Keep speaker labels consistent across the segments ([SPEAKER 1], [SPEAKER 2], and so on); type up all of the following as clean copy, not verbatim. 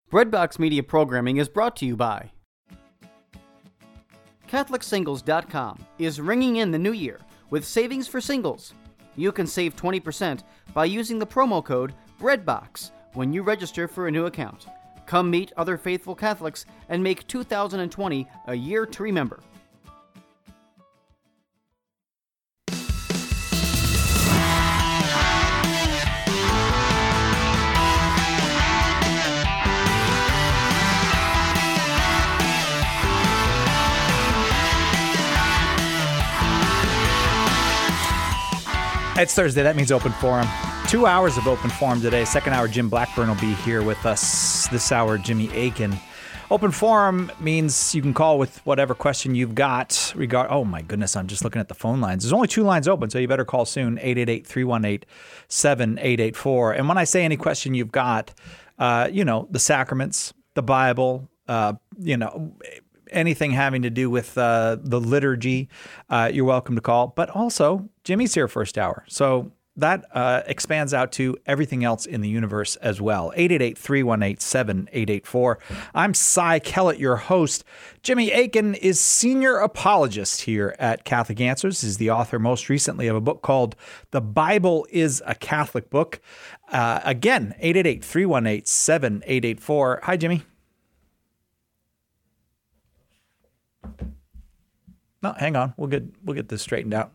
[SPEAKER 1] Breadbox Media Programming is brought to you by CatholicSingles.com is ringing in the new year with savings for singles. You can save 20% by using the promo code BREADBOX when you register for a new account. Come meet other faithful Catholics and make 2020 a year to remember.
[SPEAKER 2] It's Thursday. That means open forum. 2 hours of open forum today. Second hour, Jim Blackburn will be here with us. This hour, Jimmy Akin. Open forum means you can call with whatever question you've got. Oh, my goodness. I'm just looking at the phone lines. There's only 2 lines open, so you better call soon. 888-318-7884. And when I say any question you've got, the sacraments, the Bible, anything having to do with the liturgy, you're welcome to call. But also, Jimmy's here first hour. So that expands out to everything else in the universe as well. 888-318-7884. I'm Cy Kellett, your host. Jimmy Akin is senior apologist here at Catholic Answers. He's the author most recently of a book called The Bible is a Catholic Book. Again, 888-318-7884. Hi, Jimmy. No, hang on. We'll get this straightened out.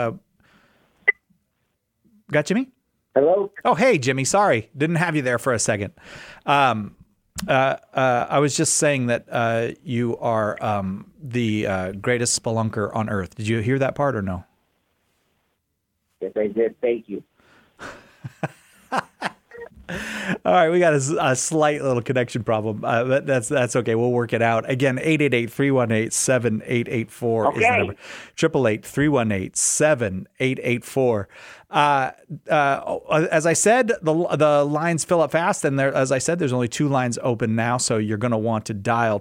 [SPEAKER 2] Got Jimmy?
[SPEAKER 3] Hello?
[SPEAKER 2] Oh, hey, Jimmy. Sorry. Didn't have you there for a second. I was just saying that you are the greatest spelunker on earth. Did you hear that part or no?
[SPEAKER 3] Yes, I did. Thank you.
[SPEAKER 2] All right, we got a slight little connection problem. But that's okay. We'll work it out. Again, 888-318-7884 is the number. 888-318-7884. As I said, the lines fill up fast, and as I said, there's only 2 lines open now, so you're going to want to dial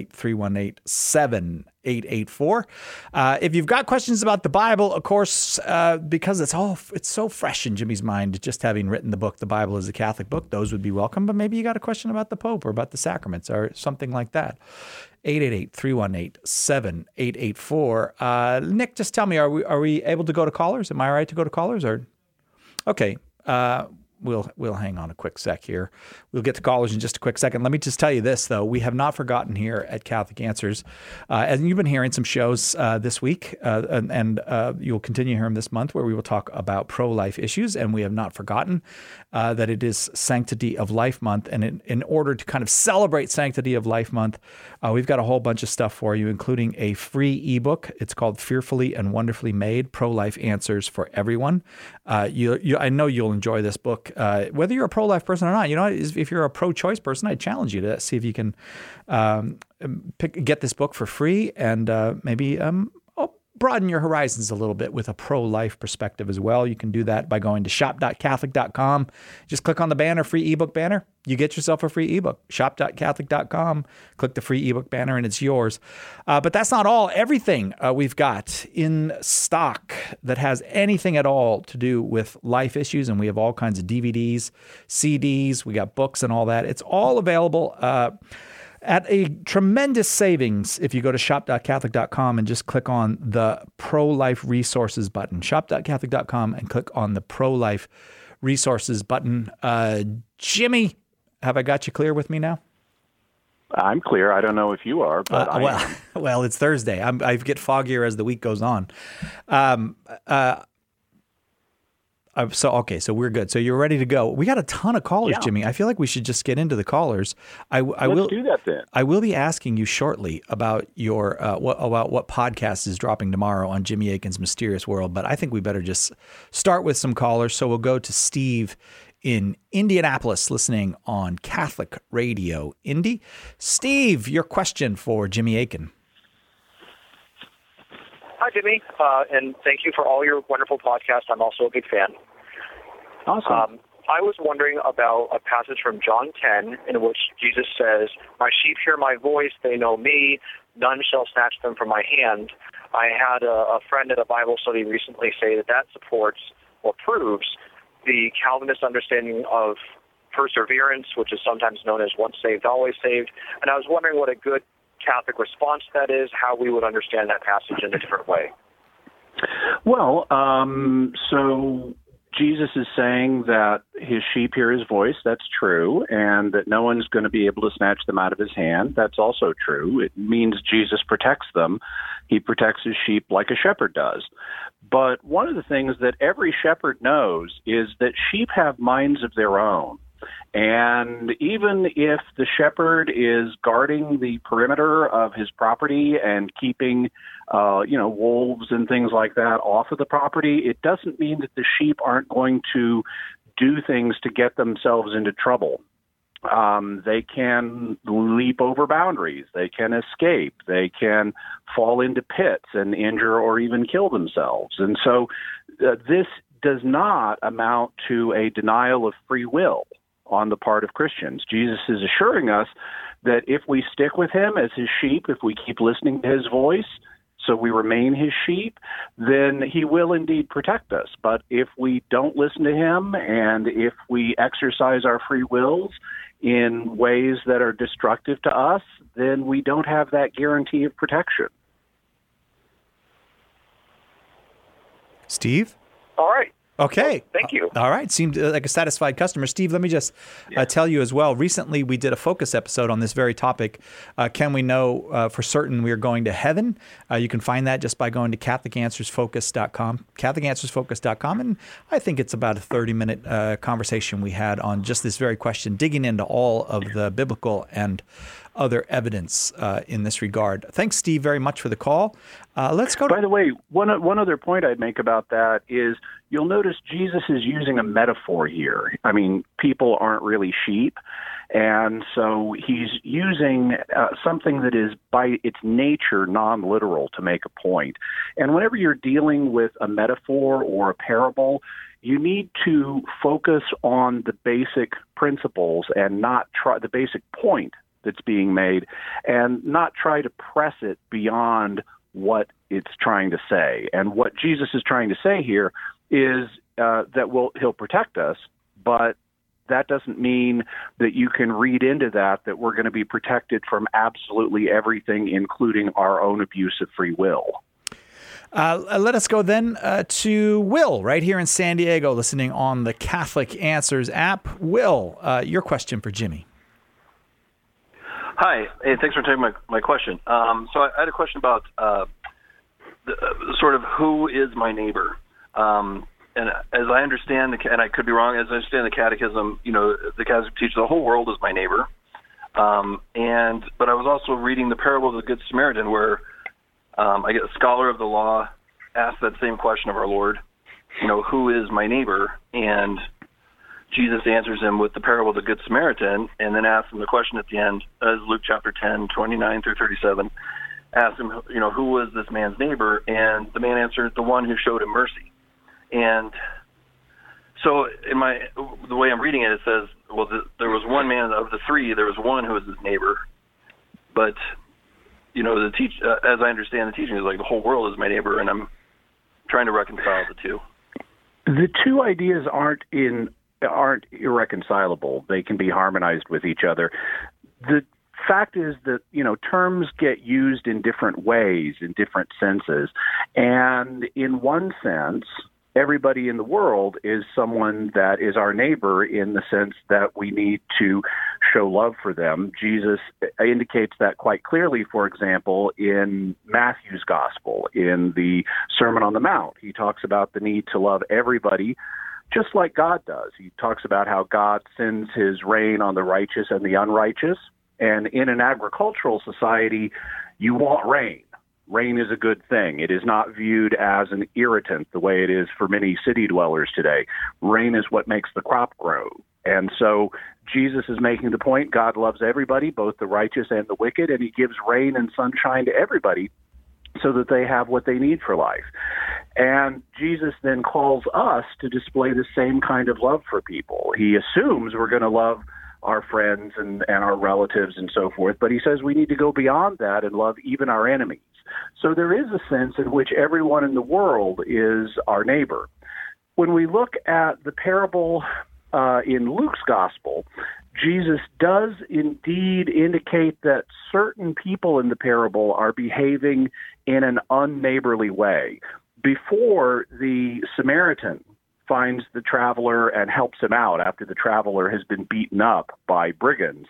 [SPEAKER 2] 888-318-7884. If you've got questions about the Bible, of course, because it's so fresh in Jimmy's mind, just having written the book, The Bible is a Catholic Book, those would be welcome. But maybe you got a question about the Pope or about the sacraments or something like that. 888-318-7884. Nick, just tell me, are we able to go to callers? Am I all right to go to callers? Or okay, we'll hang on a quick sec here. We'll get to callers in just a quick second. Let me just tell you this, though. We have not forgotten here at Catholic Answers. And you've been hearing some shows this week, and you'll continue to hear them this month, where we will talk about pro-life issues. And we have not forgotten that it is Sanctity of Life Month. And in order to kind of celebrate Sanctity of Life Month, we've got a whole bunch of stuff for you, including a free ebook. It's called Fearfully and Wonderfully Made, Pro-Life Answers for Everyone. I know you'll enjoy this book. Whether you're a pro-life person or not, if you're a pro-choice person, I challenge you to see if you can get this book for free and maybe broaden your horizons a little bit with a pro-life perspective as well. You can do that by going to shop.catholic.com. Just click on the banner, free ebook banner. You get yourself a free ebook. Shop.catholic.com. Click the free ebook banner and it's yours. But that's not all. Everything we've got in stock that has anything at all to do with life issues, and we have all kinds of DVDs, CDs, we got books and all that. It's all available at a tremendous savings if you go to shop.catholic.com and just click on the pro-life resources button. Shop.catholic.com and click on the pro-life resources button. Jimmy, have I got you clear with me now?
[SPEAKER 4] I'm clear. I don't know if you are, but I am.
[SPEAKER 2] Well, it's Thursday. I get foggier as the week goes on. So we're good. So you're ready to go. We got a ton of callers, yeah. Jimmy. I feel like we should just get into the callers.
[SPEAKER 4] Let's do that then.
[SPEAKER 2] I will be asking you shortly about your what podcast is dropping tomorrow on Jimmy Akin's Mysterious World, but I think we better just start with some callers. So we'll go to Steve in Indianapolis, listening on Catholic Radio Indy. Steve, your question for Jimmy Akin.
[SPEAKER 5] Hi, Jimmy, and thank you for all your wonderful podcasts. I'm also a big fan.
[SPEAKER 4] Awesome.
[SPEAKER 5] I was wondering about a passage from John 10 in which Jesus says, "My sheep hear my voice, they know me, none shall snatch them from my hand." I had a friend at a Bible study recently say that supports or proves the Calvinist understanding of perseverance, which is sometimes known as once saved, always saved. And I was wondering what a good Catholic response to that is, how we would understand that passage in a different way.
[SPEAKER 4] Well, so Jesus is saying that his sheep hear his voice. That's true. And that no one's going to be able to snatch them out of his hand. That's also true. It means Jesus protects them. He protects his sheep like a shepherd does. But one of the things that every shepherd knows is that sheep have minds of their own. And even if the shepherd is guarding the perimeter of his property and keeping, wolves and things like that off of the property, it doesn't mean that the sheep aren't going to do things to get themselves into trouble. They can leap over boundaries. They can escape. They can fall into pits and injure or even kill themselves. And so this does not amount to a denial of free will on the part of Christians. Jesus is assuring us that if we stick with him as his sheep, if we keep listening to his voice, so we remain his sheep, then he will indeed protect us. But if we don't listen to him and if we exercise our free wills in ways that are destructive to us, then we don't have that guarantee of protection.
[SPEAKER 2] Steve?
[SPEAKER 5] All right.
[SPEAKER 2] Okay.
[SPEAKER 5] Well, thank you.
[SPEAKER 2] All right. Seemed like a satisfied customer. Steve, let me just tell you as well. Recently, we did a focus episode on this very topic. Can we know for certain we are going to heaven? You can find that just by going to CatholicAnswersFocus.com, CatholicAnswersFocus.com. And I think it's about a 30-minute conversation we had on just this very question, digging into all of the biblical and other evidence in this regard. Thanks, Steve, very much for the call. Let's go to...
[SPEAKER 4] By the way, one other point I'd make about that is you'll notice Jesus is using a metaphor here. I mean, people aren't really sheep, and so he's using something that is by its nature non-literal to make a point. And whenever you're dealing with a metaphor or a parable, you need to focus on the basic principles and not try the basic point that's being made and not try to press it beyond what it's trying to say. And what Jesus is trying to say here is that he'll protect us, but that doesn't mean that you can read into that we're going to be protected from absolutely everything, including our own abuse of free will.
[SPEAKER 2] Let us go then to Will right here in San Diego, listening on the Catholic Answers app. Will, your question for Jimmy.
[SPEAKER 6] Hi. Hey, thanks for taking my question. So I had a question about sort of who is my neighbor. And as I understand, and I could be wrong, as I understand the Catechism, the Catechism teaches the whole world is my neighbor. But I was also reading the parable of the Good Samaritan, where I get a scholar of the law asked that same question of our Lord, who is my neighbor? And Jesus answers him with the parable of the Good Samaritan, and then asks him the question at the end, as Luke chapter 10, 29 through 37, asks him, who was this man's neighbor? And the man answered, the one who showed him mercy. And so the way I'm reading it, it says, well, there was one man of the three, there was one who was his neighbor. But, as I understand the teaching, is like the whole world is my neighbor, and I'm trying to reconcile the two.
[SPEAKER 4] The two ideas aren't irreconcilable. They can be harmonized with each other. The fact is that, terms get used in different ways, in different senses. And in one sense, everybody in the world is someone that is our neighbor in the sense that we need to show love for them. Jesus indicates that quite clearly, for example, in Matthew's Gospel, in the Sermon on the Mount. He talks about the need to love everybody just like God does. He talks about how God sends his rain on the righteous and the unrighteous. And in an agricultural society, you want rain. Rain is a good thing. It is not viewed as an irritant the way it is for many city dwellers today. Rain is what makes the crop grow. And so Jesus is making the point, God loves everybody, both the righteous and the wicked, and he gives rain and sunshine to everybody so that they have what they need for life. And Jesus then calls us to display the same kind of love for people. He assumes we're going to love our friends and our relatives and so forth, but he says we need to go beyond that and love even our enemies. So there is a sense in which everyone in the world is our neighbor. When we look at the parable in Luke's gospel, Jesus does indeed indicate that certain people in the parable are behaving in an unneighborly way. Before the Samaritan finds the traveler and helps him out after the traveler has been beaten up by brigands,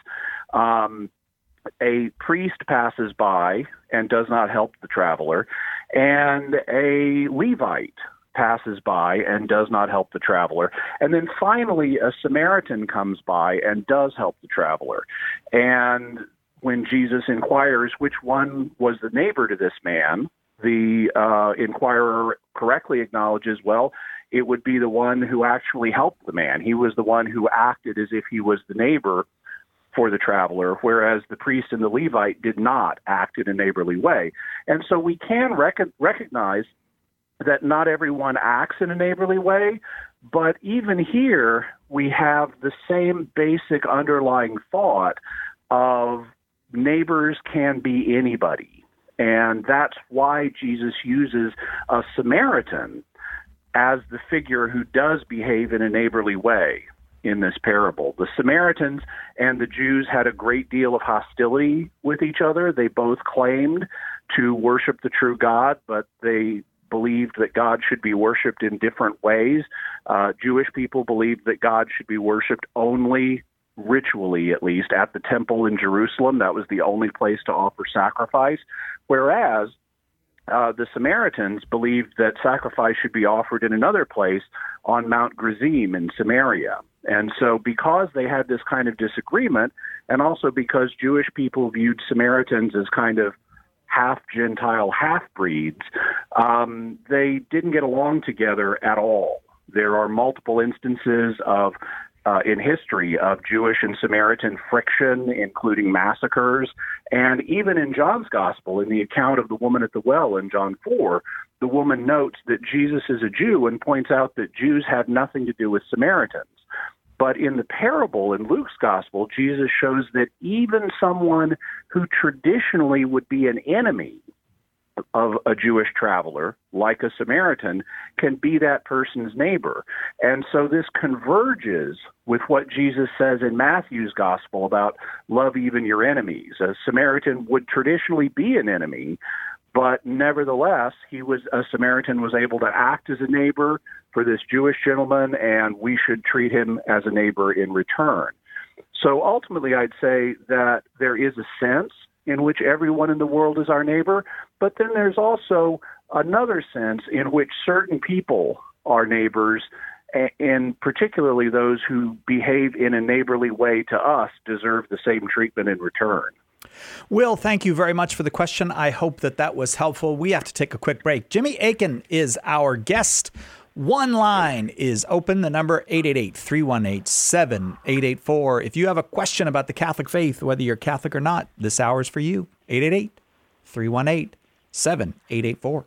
[SPEAKER 4] a priest passes by and does not help the traveler, and a Levite passes by and does not help the traveler. And then finally, a Samaritan comes by and does help the traveler. And when Jesus inquires which one was the neighbor to this man, the inquirer correctly acknowledges, well, it would be the one who actually helped the man. He was the one who acted as if he was the neighbor for the traveler, whereas the priest and the Levite did not act in a neighborly way. And so we can recognize that not everyone acts in a neighborly way, but even here we have the same basic underlying thought of neighbors can be anybody. And that's why Jesus uses a Samaritan as the figure who does behave in a neighborly way in this parable. The Samaritans and the Jews had a great deal of hostility with each other. They both claimed to worship the true God, but they believed that God should be worshipped in different ways. Jewish people believed that God should be worshipped only ritually, at least, at the temple in Jerusalem. That was the only place to offer sacrifice. Whereas the Samaritans believed that sacrifice should be offered in another place on Mount Gerizim in Samaria. And so because they had this kind of disagreement, and also because Jewish people viewed Samaritans as kind of half-Gentile, half-breeds, they didn't get along together at all. There are multiple instances of in history of Jewish and Samaritan friction, including massacres. And even in John's gospel, in the account of the woman at the well in John 4, the woman notes that Jesus is a Jew and points out that Jews had nothing to do with Samaritans. But in the parable in Luke's gospel, Jesus shows that even someone who traditionally would be an enemy of a Jewish traveler, like a Samaritan, can be that person's neighbor. And so this converges with what Jesus says in Matthew's gospel about love even your enemies. A Samaritan would traditionally be an enemy, but nevertheless, a Samaritan was able to act as a neighbor for this Jewish gentleman, and we should treat him as a neighbor in return. So ultimately, I'd say that there is a sense in which everyone in the world is our neighbor, but then there's also another sense in which certain people are neighbors, and particularly those who behave in a neighborly way to us deserve the same treatment in return.
[SPEAKER 2] Will, thank you very much for the question. I hope that was helpful. We have to take a quick break. Jimmy Akin is our guest. One line is open, the number 888-318-7884. If you have a question about the Catholic faith, whether you're Catholic or not, this hour is for you. 888-318-7884.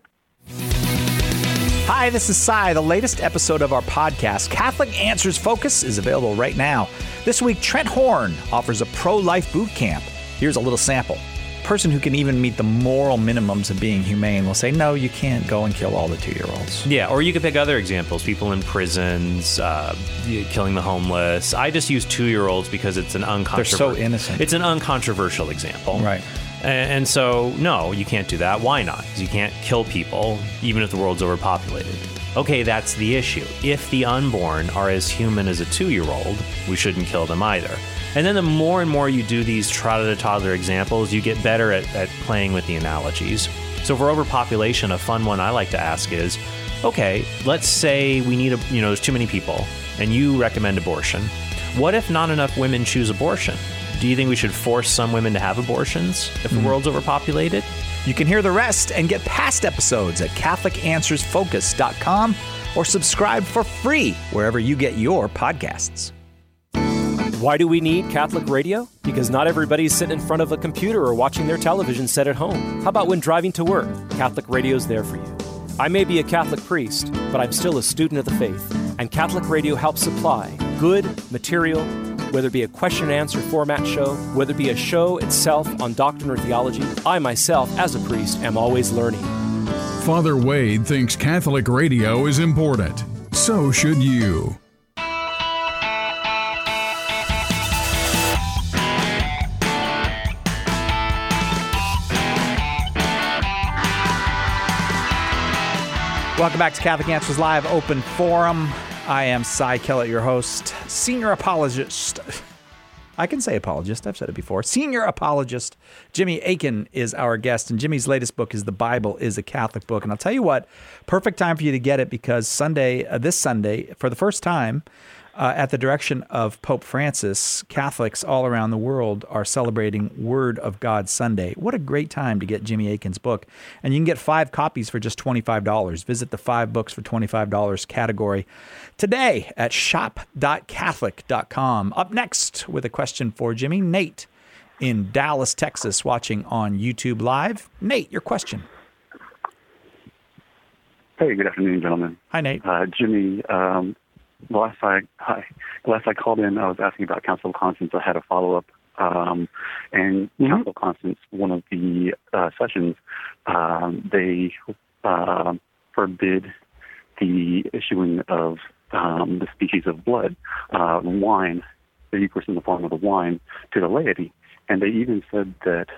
[SPEAKER 2] Hi, this is Cy. The latest episode of our podcast, Catholic Answers Focus, is available right now. This week, Trent Horn offers a pro-life boot camp. Here's a little sample. A person who can even meet the moral minimums of being humane will say, no, you can't go and kill all the 2-year-olds.
[SPEAKER 7] Yeah, or you could pick other examples, people in prisons, killing the homeless. I just use 2-year-olds because it's an
[SPEAKER 2] They're so innocent.
[SPEAKER 7] It's an uncontroversial example.
[SPEAKER 2] Right.
[SPEAKER 7] And so, no, you can't do that. Why not? Because you can't kill people, even if the world's overpopulated. Okay, that's the issue. If the unborn are as human as a 2-year-old, we shouldn't kill them either. And then the more and more you do these trot-to-toddler examples, you get better at playing with the analogies. So for overpopulation, a fun one I like to ask is, okay, let's say we need there's too many people, and you recommend abortion. What if not enough women choose abortion? Do you think we should force some women to have abortions if the world's overpopulated?
[SPEAKER 2] You can hear the rest and get past episodes at CatholicAnswersFocus.com or subscribe for free wherever you get your podcasts.
[SPEAKER 8] Why do we need Catholic radio? Because not everybody's sitting in front of a computer or watching their television set at home. How about when driving to work? Catholic radio's there for you. I may be a Catholic priest, but I'm still a student of the faith, and Catholic radio helps supply good material, whether it be a question and answer format show, whether it be a show itself on doctrine or theology. I myself, as a priest, am always learning.
[SPEAKER 9] Father Wade thinks Catholic radio is important. So should you.
[SPEAKER 2] Welcome back to Catholic Answers Live Open Forum. I am Cy Kellett, your host, senior apologist. I can say apologist. I've said it before. Senior apologist Jimmy Akin is our guest, and Jimmy's latest book is The Bible is a Catholic Book. And I'll tell you what, perfect time for you to get it because this Sunday, for the first time, at the direction of Pope Francis, Catholics all around the world are celebrating Word of God Sunday. What a great time to get Jimmy Akin's book. And you can get 5 copies for just $25. Visit the 5 books for $25 category today at shop.catholic.com. Up next with a question for Jimmy, Nate in Dallas, Texas, watching on YouTube Live. Nate, your question.
[SPEAKER 10] Hey, good afternoon, gentlemen.
[SPEAKER 2] Hi, Nate.
[SPEAKER 10] Jimmy, last I called in, I was asking about Council of Constance. I had a follow-up. And Council of Constance, one of the sessions, they forbid the issuing of the species of blood, wine, the Eucharist in the form of the wine, to the laity. And they even said that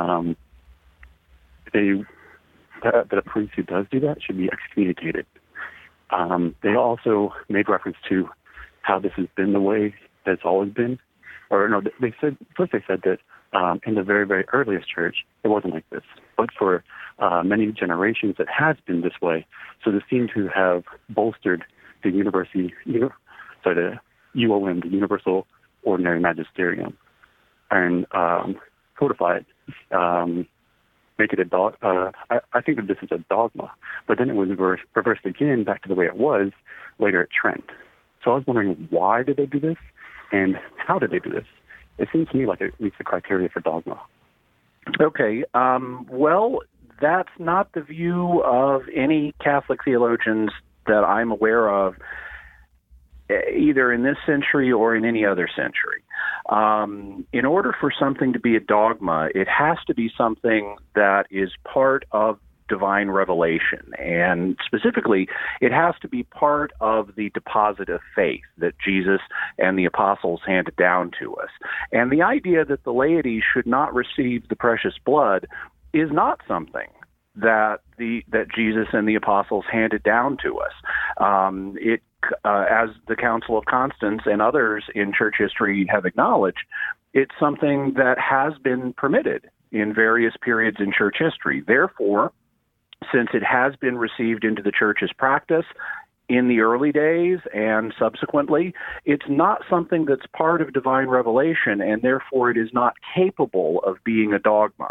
[SPEAKER 10] that a priest who does do that should be excommunicated. They also made reference to how this has been the way that it's always been. Or no, they said that in the very, very earliest church, it wasn't like this. But for many generations, it has been this way. So this seemed to have bolstered the the UOM, the Universal Ordinary Magisterium, and codified make it a dogma. I think that this is a dogma, but then it was reversed again back to the way it was later at Trent. So I was wondering, why did they do this, and how did they do this? It seems to me like it meets the criteria for dogma.
[SPEAKER 4] Okay. Well, that's not the view of any Catholic theologians that I'm aware of, either in this century or in any other century. In order for something to be a dogma, it has to be something that is part of divine revelation. And specifically, it has to be part of the deposit of faith that Jesus and the apostles handed down to us. And the idea that the laity should not receive the precious blood is not something that Jesus and the apostles handed down to us. As the Council of Constance and others in church history have acknowledged, it's something that has been permitted in various periods in church history. Therefore, since it has been received into the church's practice in the early days and subsequently, it's not something that's part of divine revelation, and therefore it is not capable of being a dogma.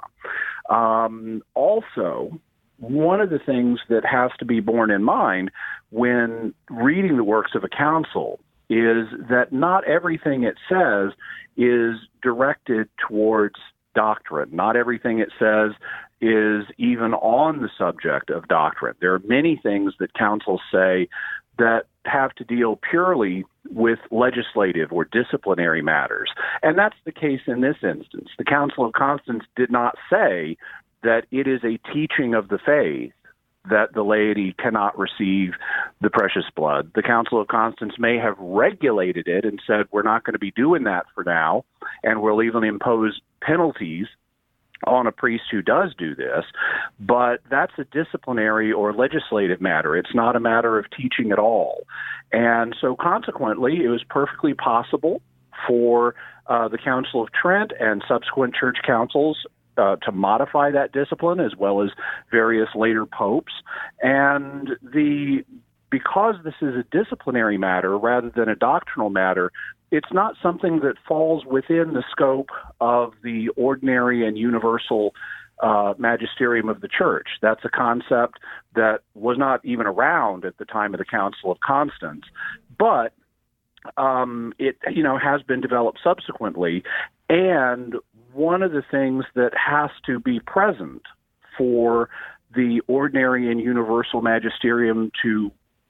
[SPEAKER 4] Also, one of the things that has to be borne in mind when reading the works of a council is that not everything it says is directed towards doctrine. Not everything it says is even on the subject of doctrine. There are many things that councils say that have to deal purely with legislative or disciplinary matters. And that's the case in this instance. The Council of Constance did not say that it is a teaching of the faith that the laity cannot receive the precious blood. The Council of Constance may have regulated it and said, we're not going to be doing that for now, and we'll even impose penalties on a priest who does do this, but that's a disciplinary or legislative matter. It's not a matter of teaching at all. And so consequently, it was perfectly possible for the Council of Trent and subsequent church councils to modify that discipline, as well as various later popes. And because this is a disciplinary matter rather than a doctrinal matter, it's not something that falls within the scope of the ordinary and universal magisterium of the church. That's a concept that was not even around at the time of the Council of Constance, but it has been developed subsequently. And one of the things that has to be present for the ordinary and universal magisterium to,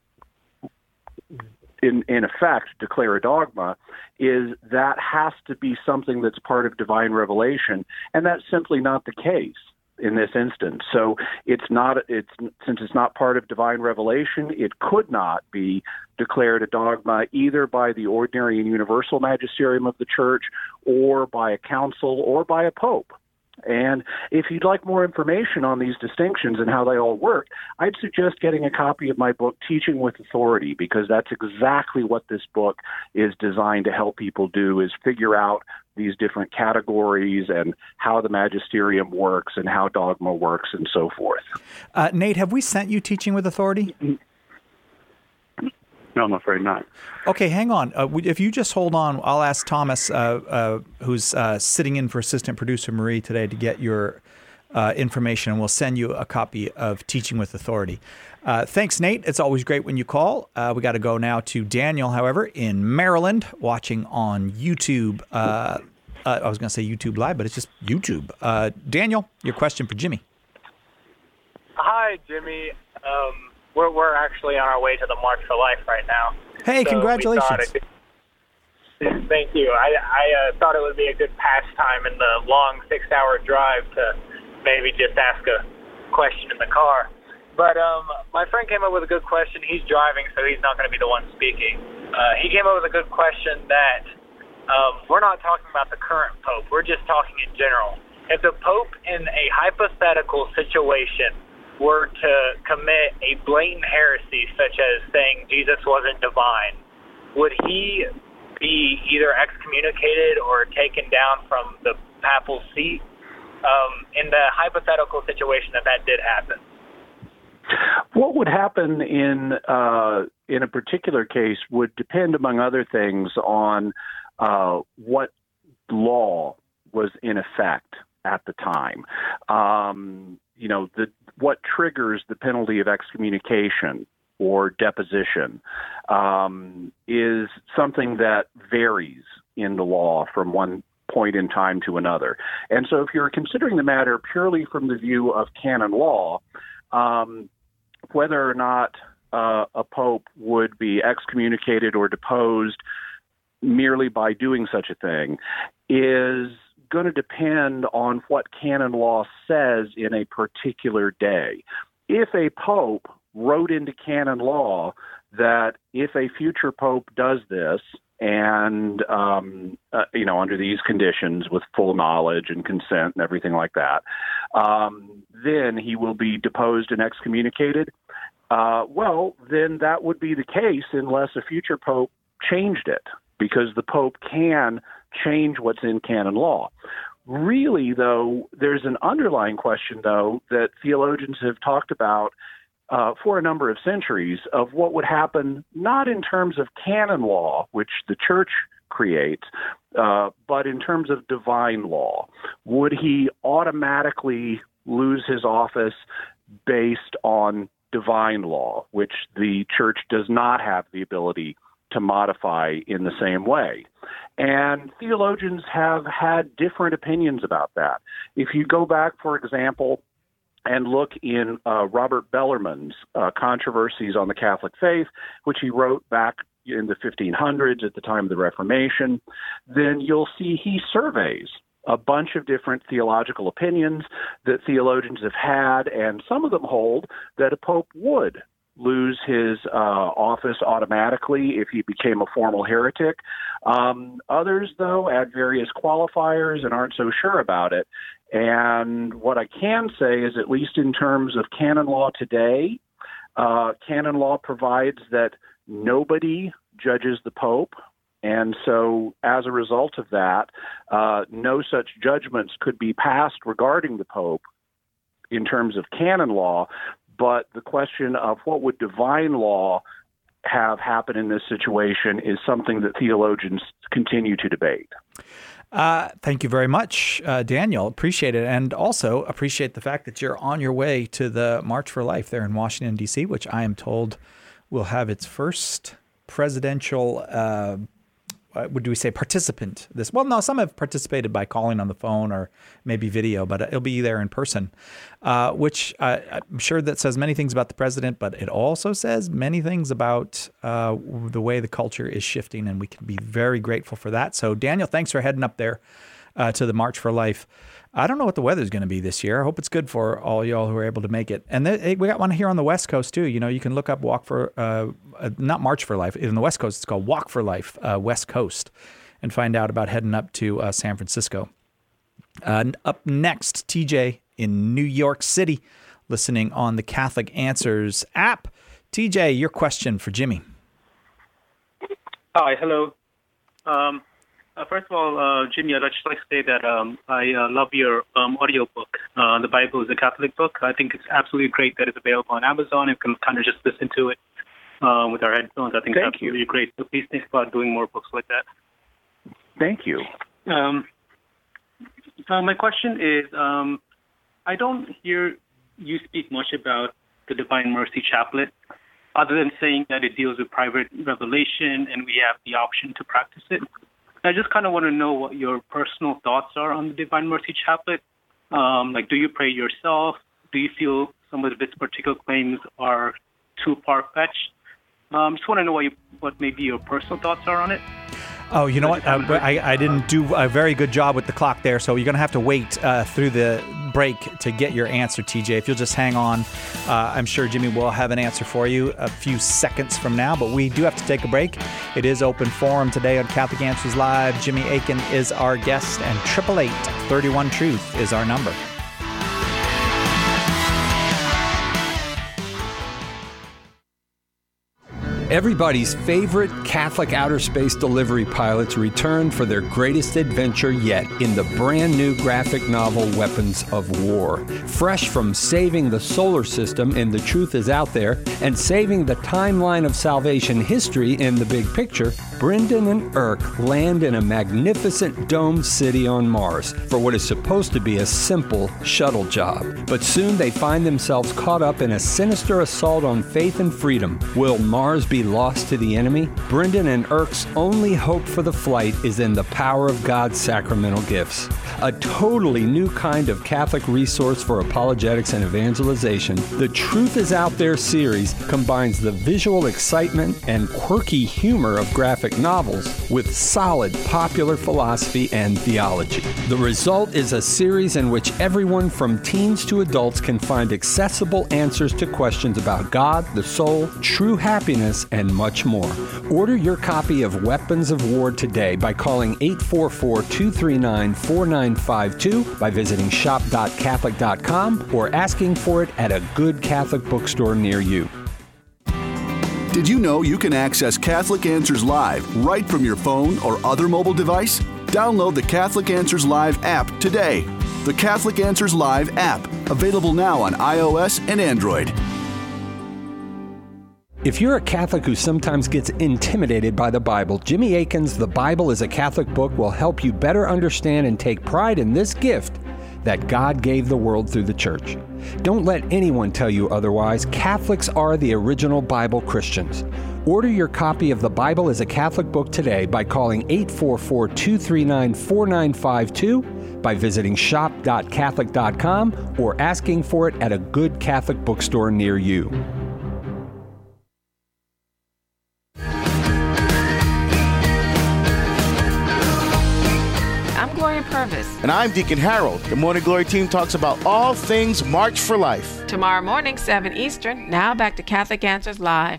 [SPEAKER 4] in effect, declare a dogma is that has to be something that's part of divine revelation, and that's simply not the case in this instance. So since it's not part of divine revelation, it could not be declared a dogma either by the ordinary and universal magisterium of the church or by a council or by a pope. And if you'd like more information on these distinctions and how they all work, I'd suggest getting a copy of my book, Teaching with Authority, because that's exactly what this book is designed to help people do, is figure out these different categories and how the magisterium works and how dogma works and so forth.
[SPEAKER 2] Nate, have we sent you Teaching with Authority?
[SPEAKER 10] No, I'm afraid not.
[SPEAKER 2] Okay, hang on. If you just hold on, I'll ask Thomas, who's sitting in for assistant producer Marie today, to get your information, and we'll send you a copy of Teaching with Authority. Thanks, Nate. It's always great when you call. We got to go now to Daniel, however, in Maryland, watching on YouTube. I was going to say YouTube Live, but it's just YouTube. Daniel, your question for Jimmy.
[SPEAKER 11] Hi, Jimmy. We're actually on our way to the March for Life right now.
[SPEAKER 2] Hey,
[SPEAKER 11] so
[SPEAKER 2] congratulations.
[SPEAKER 11] Thank you. I thought it would be a good pastime in the long 6-hour drive to maybe just ask a question in the car. But my friend came up with a good question. He's driving, so he's not going to be the one speaking. He came up with a good question that we're not talking about the current Pope. We're just talking in general. If the Pope in a hypothetical situation were to commit a blatant heresy, such as saying Jesus wasn't divine, would he be either excommunicated or taken down from the papal seat in the hypothetical situation that did happen?
[SPEAKER 4] What would happen in a particular case would depend, among other things, on what law was in effect at the time. What triggers the penalty of excommunication or deposition is something that varies in the law from one point in time to another. And so if you're considering the matter purely from the view of canon law, whether or not a pope would be excommunicated or deposed merely by doing such a thing is going to depend on what canon law says in a particular day. If a pope wrote into canon law that if a future pope does this and, under these conditions with full knowledge and consent and everything like that, then he will be deposed and excommunicated, then that would be the case unless a future pope changed it, because the pope can change what's in canon law. Really, though, there's an underlying question, though, that theologians have talked about for a number of centuries of what would happen, not in terms of canon law, which the church creates, but in terms of divine law. Would he automatically lose his office based on divine law, which the church does not have the ability to modify in the same way? And theologians have had different opinions about that. If you go back, for example, and look in Robert Bellarmine's Controversies on the Catholic Faith, which he wrote back in the 1500s at the time of the Reformation, then you'll see he surveys a bunch of different theological opinions that theologians have had, and some of them hold that a pope would lose his office automatically if he became a formal heretic. Others, though, add various qualifiers and aren't so sure about it. And what I can say is, at least in terms of canon law today, canon law provides that nobody judges the Pope. And so as a result of that, no such judgments could be passed regarding the Pope in terms of canon law. But the question of what would divine law have happen in this situation is something that theologians continue to debate.
[SPEAKER 2] Thank you very much, Daniel. Appreciate it. And also appreciate the fact that you're on your way to the March for Life there in Washington, D.C., which I am told will have its first presidential do we say participant? No, some have participated by calling on the phone or maybe video, but it'll be there in person, which I'm sure that says many things about the president, but it also says many things about the way the culture is shifting, and we can be very grateful for that. So, Daniel, thanks for heading up there to the March for Life. I don't know what the weather's going to be this year. I hope it's good for all y'all who are able to make it. And we got one here on the West Coast too. You know, you can look up not March for Life. In the West Coast, it's called Walk for Life, West Coast, and find out about heading up to San Francisco. Up next, TJ in New York City, listening on the Catholic Answers app. TJ, your question for Jimmy.
[SPEAKER 12] Hi, hello. First of all, Jimmy, I'd just like to say that I love your audiobook. The Bible is a Catholic book. I think it's absolutely great that it's available on Amazon and can kind of just listen to it with our headphones. I think it's absolutely great. So please think about doing more books like that.
[SPEAKER 4] Thank you.
[SPEAKER 12] My question is, I don't hear you speak much about the Divine Mercy Chaplet, other than saying that it deals with private revelation and we have the option to practice it. I just kind of want to know what your personal thoughts are on the Divine Mercy Chaplet. Like, do you pray yourself? Do you feel some of its particular claims are too far-fetched? Just want to know what maybe your personal thoughts are on it.
[SPEAKER 2] Oh, you know what? I didn't do a very good job with the clock there, so you're going to have to wait through the break to get your answer, TJ. If you'll just hang on, I'm sure Jimmy will have an answer for you a few seconds from now, but we do have to take a break. It is open forum today on Catholic Answers Live. Jimmy Akin is our guest, and 888-31-TRUTH is our number.
[SPEAKER 13] Everybody's favorite Catholic outer space delivery pilots return for their greatest adventure yet in the brand new graphic novel Weapons of War. Fresh from saving the solar system in The Truth Is Out There and saving the timeline of salvation history in The Big Picture, Brendan and Irk land in a magnificent domed city on Mars for what is supposed to be a simple shuttle job. But soon they find themselves caught up in a sinister assault on faith and freedom. Will Mars be lost to the enemy? Brendan and Irk's only hope for the flight is in the power of God's sacramental gifts. A totally new kind of Catholic resource for apologetics and evangelization, The Truth Is Out There series combines the visual excitement and quirky humor of graphic novels with solid popular philosophy and theology. The result is a series in which everyone from teens to adults can find accessible answers to questions about God, the soul, true happiness, and much more. Order your copy of Weapons of War today by calling 844-239-4952, by visiting shop.catholic.com, or asking for it at a good Catholic bookstore near you.
[SPEAKER 14] Did you know you can access Catholic Answers Live right from your phone or other mobile device? Download the Catholic Answers Live app today. The Catholic Answers Live app, available now on iOS and Android.
[SPEAKER 13] If you're a Catholic who sometimes gets intimidated by the Bible, Jimmy Akin's The Bible is a Catholic Book will help you better understand and take pride in this gift that God gave the world through the Church. Don't let anyone tell you otherwise. Catholics are the original Bible Christians. Order your copy of The Bible as a Catholic Book today by calling 844-239-4952, by visiting shop.catholic.com, or asking for it at a good Catholic bookstore near you.
[SPEAKER 15] Purvis.
[SPEAKER 16] And I'm Deacon Harold. The Morning Glory team talks about all things March for Life.
[SPEAKER 15] Tomorrow morning, 7 Eastern. Now back to Catholic Answers Live.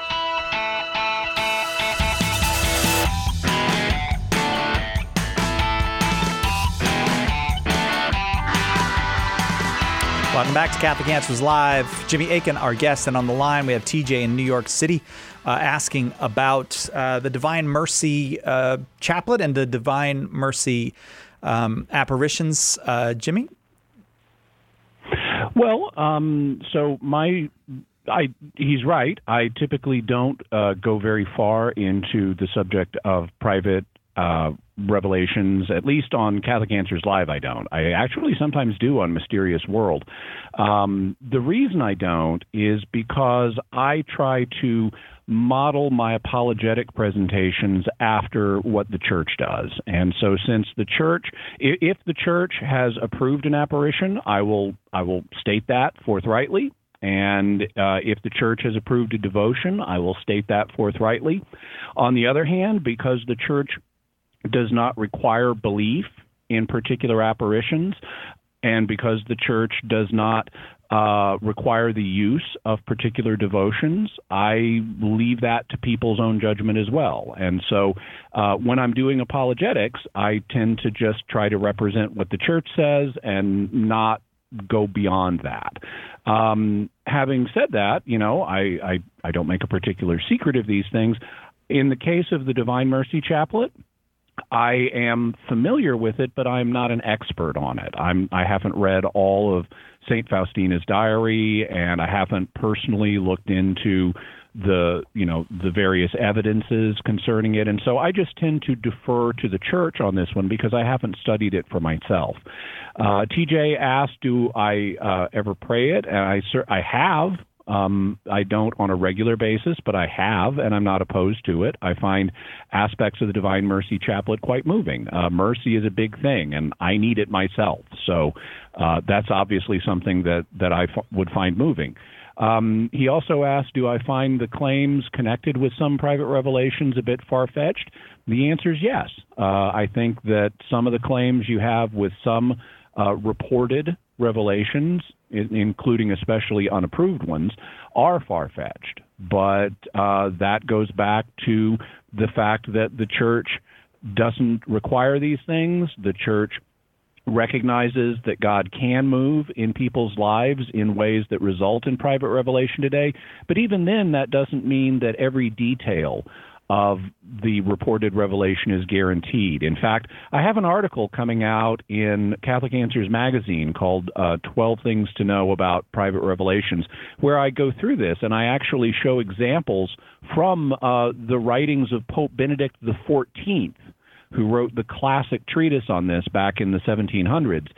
[SPEAKER 2] Welcome back to Catholic Answers Live. Jimmy Akin, our guest, and on the line we have TJ in New York City asking about the Divine Mercy Chaplet and the Divine Mercy apparitions. Jimmy?
[SPEAKER 17] Well, he's right. I typically don't go very far into the subject of private revelations, at least on Catholic Answers Live. I don't. I actually sometimes do on Mysterious World. The reason I don't is because I try to model my apologetic presentations after what the Church does. And so since the Church, if the Church has approved an apparition, I will state that forthrightly. And if the Church has approved a devotion, I will state that forthrightly. On the other hand, because the Church does not require belief in particular apparitions, and because the Church does not require the use of particular devotions, I leave that to people's own judgment as well. And so when I'm doing apologetics, I tend to just try to represent what the church says and not go beyond that. Having said that, I don't make a particular secret of these things. In the case of the Divine Mercy Chaplet, I am familiar with it, but I'm not an expert on it. I haven't read all of St. Faustina's diary, and I haven't personally looked into the various evidences concerning it. And so I just tend to defer to the church on this one because I haven't studied it for myself. TJ asked, do I ever pray it? And I have. I don't on a regular basis, but I have, and I'm not opposed to it. I find aspects of the Divine Mercy Chaplet quite moving. Mercy is a big thing, and I need it myself. So that's obviously something that I would find moving. He also asked, do I find the claims connected with some private revelations a bit far-fetched? The answer is yes. I think that some of the claims you have with some reported revelations, including especially unapproved ones, are far-fetched. But that goes back to the fact that the church doesn't require these things. The church recognizes that God can move in people's lives in ways that result in private revelation today. But even then, that doesn't mean that every detail of the reported revelation is guaranteed. In fact, I have an article coming out in Catholic Answers magazine called 12 Things to Know About Private Revelations, where I go through this, and I actually show examples from the writings of Pope Benedict XIV, who wrote the classic treatise on this back in the 1700s,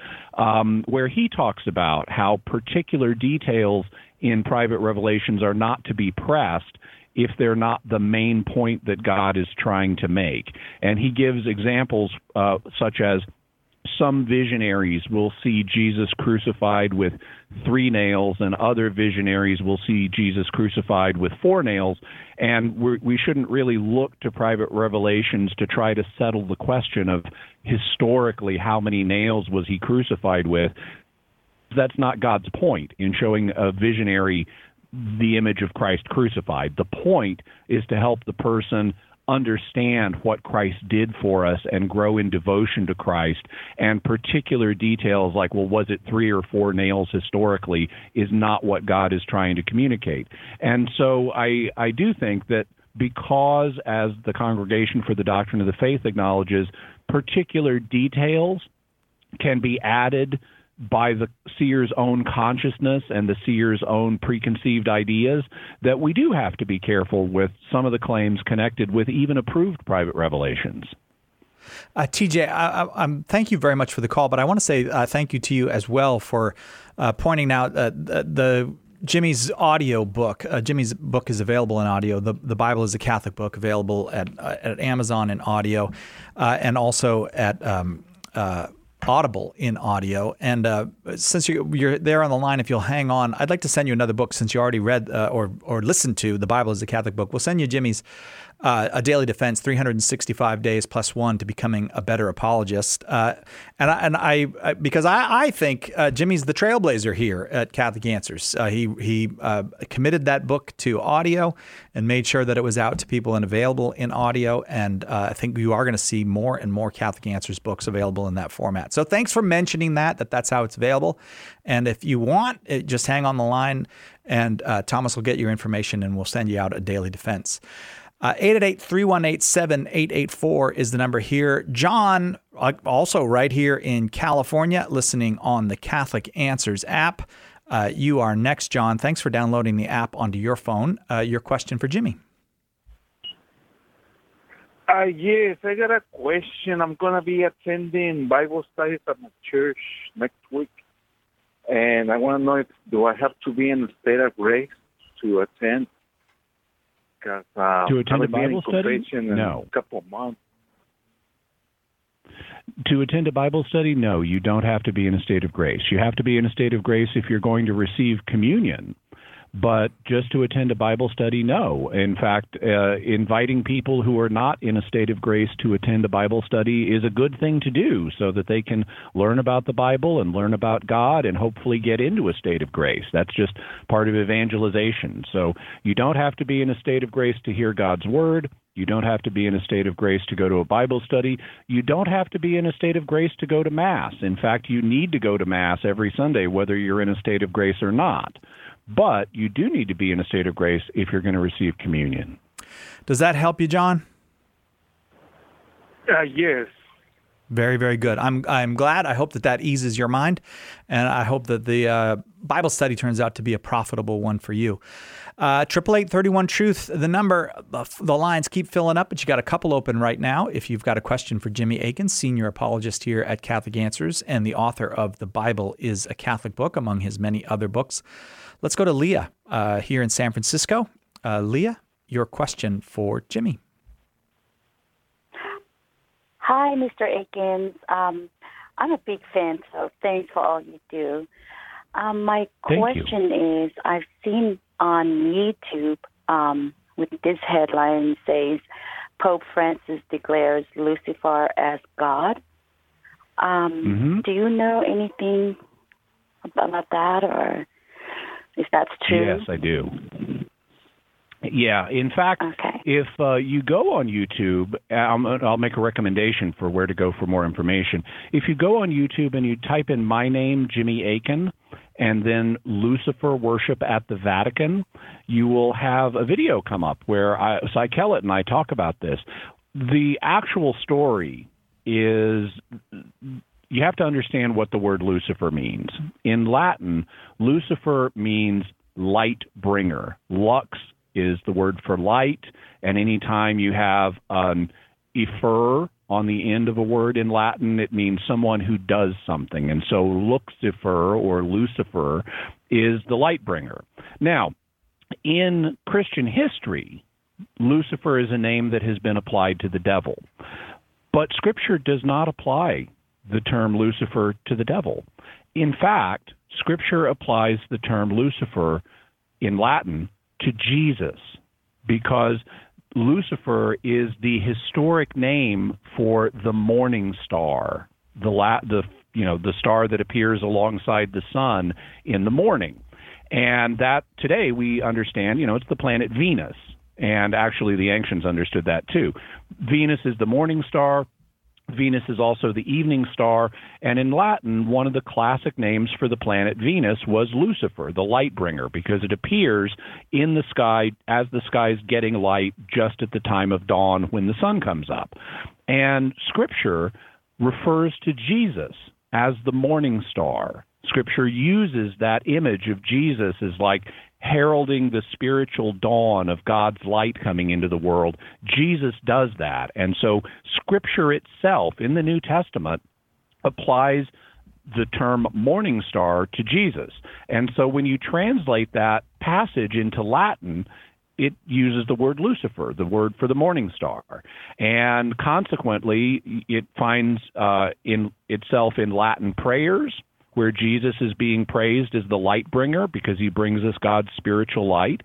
[SPEAKER 17] where he talks about how particular details in private revelations are not to be pressed if they're not the main point that God is trying to make. And he gives examples such as some visionaries will see Jesus crucified with 3 nails, and other visionaries will see Jesus crucified with 4 nails. And we shouldn't really look to private revelations to try to settle the question of historically how many nails was he crucified with. That's not God's point in showing a visionary the image of Christ crucified. The point is to help the person understand what Christ did for us and grow in devotion to Christ. And particular details like, well, was it 3 or 4 nails historically, is not what God is trying to communicate. And so I do think that because, as the Congregation for the Doctrine of the Faith acknowledges, particular details can be added by the seer's own consciousness and the seer's own preconceived ideas, that we do have to be careful with some of the claims connected with even approved private revelations.
[SPEAKER 2] TJ, thank you very much for the call, but I want to say thank you to you as well for pointing out the Jimmy's audio book. Jimmy's book is available in audio. The Bible is a Catholic Book, available at Amazon in audio, and also at Audible in audio. And since you're there on the line, if you'll hang on, I'd like to send you another book since you already read or listened to The Bible is a Catholic Book. We'll send you Jimmy's A Daily Defense, 365 Days + 1 to Becoming a Better Apologist. Because I think Jimmy's the trailblazer here at Catholic Answers. He committed that book to audio and made sure that it was out to people and available in audio. And I think you are going to see more and more Catholic Answers books available in that format. So thanks for mentioning that's how it's available. And if you want, just hang on the line and Thomas will get your information and we'll send you out A Daily Defense. 888-318-7884 is the number here. John, also right here in California, listening on the Catholic Answers app. You are next, John. Thanks for downloading the app onto your phone. Your question for Jimmy.
[SPEAKER 18] Yes, I got a question. I'm going to be attending Bible studies at my church next week. And I want to know do I have to be in a state of grace to attend? Because
[SPEAKER 17] to attend a Bible study?
[SPEAKER 18] No. A couple of months.
[SPEAKER 17] To attend a Bible study? No, you don't have to be in a state of grace. You have to be in a state of grace if you're going to receive communion. But just to attend a Bible study, no. In fact, inviting people who are not in a state of grace to attend a Bible study is a good thing to do so that they can learn about the Bible and learn about God and hopefully get into a state of grace. That's just part of evangelization. So you don't have to be in a state of grace to hear God's Word. You don't have to be in a state of grace to go to a Bible study. You don't have to be in a state of grace to go to Mass. In fact, you need to go to Mass every Sunday, whether you're in a state of grace or not. But you do need to be in a state of grace if you're going to receive communion.
[SPEAKER 2] Does that help you, John?
[SPEAKER 18] Yes.
[SPEAKER 2] Very, very good. I'm glad. I hope that eases your mind, and I hope that the Bible study turns out to be a profitable one for you. 888-31-TRUTH, the number. The lines keep filling up, but you got a couple open right now. If you've got a question for Jimmy Akin, senior apologist here at Catholic Answers, and the author of The Bible is a Catholic Book, among his many other books. Let's go to Leah here in San Francisco. Leah, your question for Jimmy.
[SPEAKER 19] Hi, Mr. Akins. I'm a big fan, so thanks for all you do. My question is, I've seen on YouTube with this headline says, Pope Francis declares Lucifer as God. Do you know anything about that, or if that's true?
[SPEAKER 17] Yes, I do. Yeah, in fact, if you go on YouTube, I'll make a recommendation for where to go for more information. If you go on YouTube and you type in my name, Jimmy Akin, and then Lucifer worship at the Vatican, you will have a video come up where Cy Kellett and I talk about this. The actual story is, you have to understand what the word Lucifer means. In Latin, Lucifer means light bringer. Lux is the word for light, and anytime you have an "ifer" on the end of a word in Latin, it means someone who does something. And so Lucifer or Lucifer is the light bringer. Now, in Christian history, Lucifer is a name that has been applied to the devil. But Scripture does not apply the term Lucifer to the devil. In fact, Scripture applies the term Lucifer in Latin to Jesus, because Lucifer is the historic name for the morning star, the star that appears alongside the sun in the morning. And that today we understand, it's the planet Venus. And actually the ancients understood that too. Venus is the morning star. Venus is also the evening star, and in Latin, one of the classic names for the planet Venus was Lucifer, the light bringer, because it appears in the sky as the sky is getting light just at the time of dawn when the sun comes up. And Scripture refers to Jesus as the morning star. Scripture uses that image of Jesus as like heralding the spiritual dawn of God's light coming into the world. Jesus does that. And so Scripture itself in the New Testament applies the term morning star to Jesus. And so when you translate that passage into Latin, it uses the word Lucifer, the word for the morning star. And consequently, it finds in itself in Latin prayers, where Jesus is being praised as the light bringer because he brings us God's spiritual light.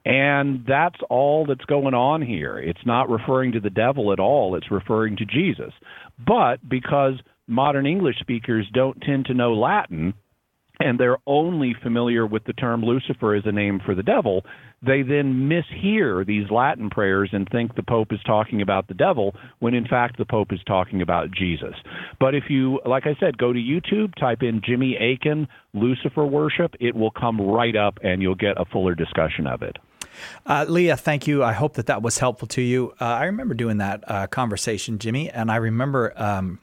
[SPEAKER 17] And that's all that's going on here. It's not referring to the devil at all. It's referring to Jesus. But because modern English speakers don't tend to know Latin, and they're only familiar with the term Lucifer as a name for the devil, they then mishear these Latin prayers and think the Pope is talking about the devil, when in fact the Pope is talking about Jesus. But if you, like I said, go to YouTube, type in Jimmy Akin, Lucifer worship, it will come right up and you'll get a fuller discussion of it.
[SPEAKER 2] Leah, thank you. I hope that was helpful to you. I remember doing that conversation, Jimmy, and I remember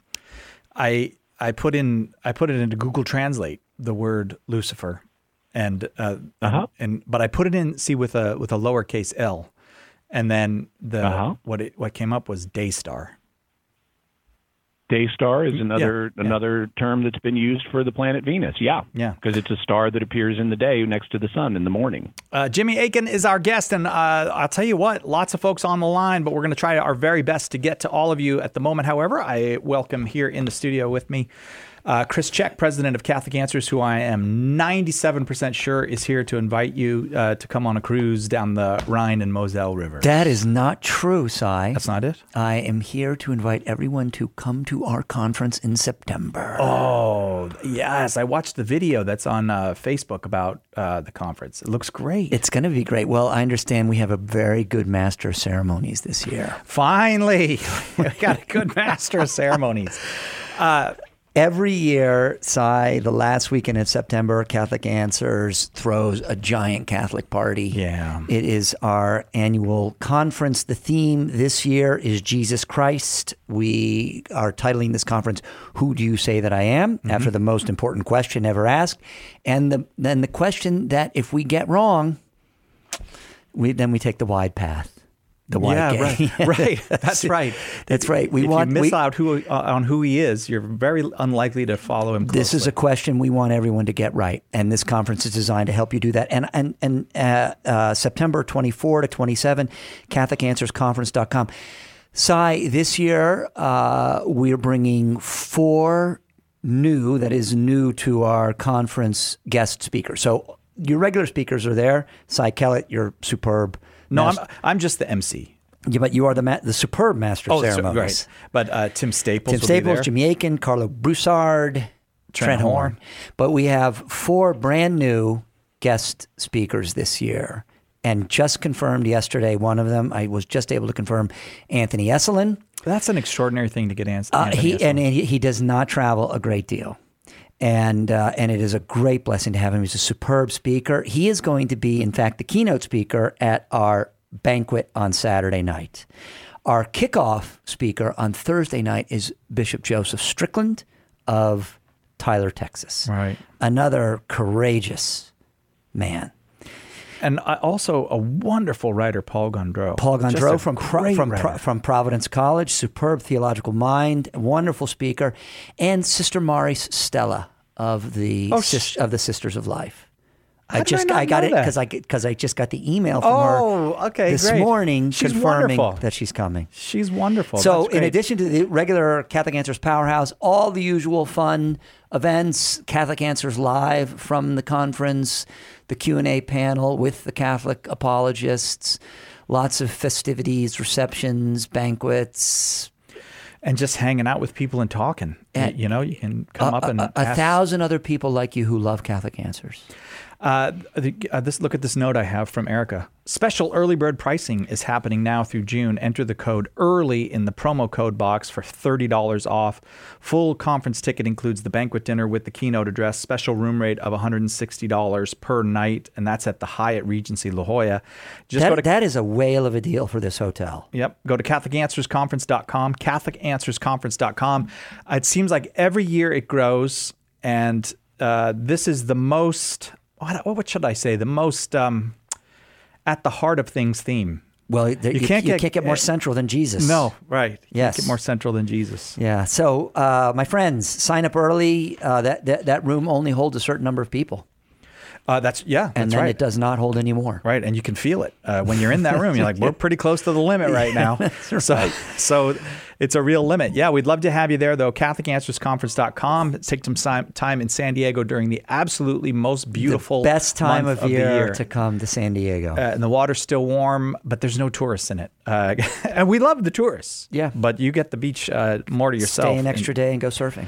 [SPEAKER 2] I put it into Google Translate, the word Lucifer, but I put it in with a lowercase l, and then what came up was Daystar.
[SPEAKER 17] Daystar is another term that's been used for the planet Venus. Yeah, because it's a star that appears in the day next to the sun in the morning.
[SPEAKER 2] Jimmy Akin is our guest, and I'll tell you what, lots of folks on the line, but we're going to try our very best to get to all of you at the moment. However, I welcome here in the studio with me Chris Check, president of Catholic Answers, who I am 97% sure is here to invite you to come on a cruise down the Rhine and Moselle River.
[SPEAKER 20] That is not true, Cy.
[SPEAKER 2] That's not it?
[SPEAKER 20] I am here to invite everyone to come to our conference in September.
[SPEAKER 2] Oh, yes. I watched the video that's on Facebook about the conference. It looks great.
[SPEAKER 20] It's going to be great. Well, I understand we have a very good master of ceremonies this year.
[SPEAKER 2] Finally, we got a good master of ceremonies.
[SPEAKER 20] Every year, Cy, the last weekend in September, Catholic Answers throws a giant Catholic party.
[SPEAKER 2] Yeah.
[SPEAKER 20] It is our annual conference. The theme this year is Jesus Christ. We are titling this conference, Who Do You Say That I Am? Mm-hmm. After the most important question ever asked. And then the question that if we get wrong, we take the wide path. The wide gate.
[SPEAKER 2] Right. That's right.
[SPEAKER 20] That's right.
[SPEAKER 2] If you miss out on who he is, you're very unlikely to follow him closely.
[SPEAKER 20] This is a question we want everyone to get right, and this conference is designed to help you do that. And September 24 to 27, CatholicAnswersConference.com. Cy, this year we're bringing 4 new to our conference guest speakers. So your regular speakers are there. Cy Kellett, you're superb.
[SPEAKER 2] No, I'm just the MC.
[SPEAKER 20] Yeah, but you are the superb master of ceremonies.
[SPEAKER 2] Right. But Tim Staples
[SPEAKER 20] will be there. Jimmy Aiken, Carlo Broussard, Trent Horn. But we have 4 brand new guest speakers this year. And just confirmed yesterday, one of them, I was just able to confirm, Anthony Esselin.
[SPEAKER 2] That's an extraordinary thing to get Anthony Esselin.
[SPEAKER 20] He does not travel a great deal. And it is a great blessing to have him. He's a superb speaker. He is going to be, in fact, the keynote speaker at our banquet on Saturday night. Our kickoff speaker on Thursday night is Bishop Joseph Strickland of Tyler, Texas.
[SPEAKER 2] Right.
[SPEAKER 20] Another courageous man.
[SPEAKER 2] And also a wonderful writer, Paul Gondreau.
[SPEAKER 20] Paul Gondreau from Providence College, superb theological mind, wonderful speaker, and Sister Maurice Stella of the Sisters of Life. I got it because I just got the email from her this morning confirming that she's coming.
[SPEAKER 2] She's wonderful.
[SPEAKER 20] So in addition to the regular Catholic Answers Powerhouse, all the usual fun events, Catholic Answers Live from the conference, the Q&A panel with the Catholic apologists, lots of festivities, receptions, banquets.
[SPEAKER 2] And just hanging out with people and talking. You can come up and ask.
[SPEAKER 20] 1,000 other people like you who love Catholic Answers.
[SPEAKER 2] Look at this note I have from Erica. Special early bird pricing is happening now through June. Enter the code EARLY in the promo code box for $30 off. Full conference ticket includes the banquet dinner with the keynote address, special room rate of $160 per night, and that's at the Hyatt Regency La Jolla.
[SPEAKER 20] That is a whale of a deal for this hotel.
[SPEAKER 2] Yep. Go to CatholicAnswersConference.com, CatholicAnswersConference.com. It seems like every year it grows, and this is the most... What should I say? The most at the heart of things theme.
[SPEAKER 20] Well, you can't get more central than Jesus.
[SPEAKER 2] No, right.
[SPEAKER 20] Yes.
[SPEAKER 2] You can't get more central than Jesus.
[SPEAKER 20] Yeah. So, my friends, sign up early. That room only holds a certain number of people.
[SPEAKER 2] That's
[SPEAKER 20] and then it does not hold any more.
[SPEAKER 2] Right, and you can feel it when you're in that room. You're like, we're pretty close to the limit right now.
[SPEAKER 20] That's right.
[SPEAKER 2] So it's a real limit. Yeah, we'd love to have you there, though. CatholicAnswersConference.com. Take some time in San Diego during the absolutely most beautiful
[SPEAKER 20] the best time
[SPEAKER 2] month
[SPEAKER 20] of year
[SPEAKER 2] the year
[SPEAKER 20] to come to San Diego.
[SPEAKER 2] And the water's still warm, but there's no tourists in it. And we love the tourists.
[SPEAKER 20] Yeah.
[SPEAKER 2] But you get the beach more to yourself.
[SPEAKER 20] Stay an extra day and go surfing.